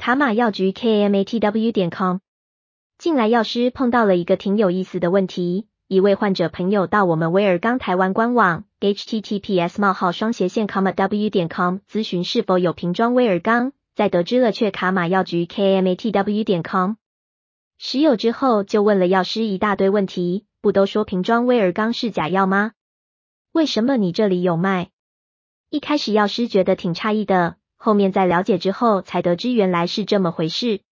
卡玛药局 KAMATW.com。 近来药师碰到了一个挺有意思的问题，一位患者朋友到我们威尔刚台湾官网 https://w.com 咨询是否有瓶装威尔刚，在得知了却卡玛药局 KAMATW.com 实有之后，就问了药师一大堆问题，不都说瓶装威尔刚是假药吗？为什么你这里有卖？一开始药师觉得挺诧异的，后面在了解之后才得知原来是这么回事。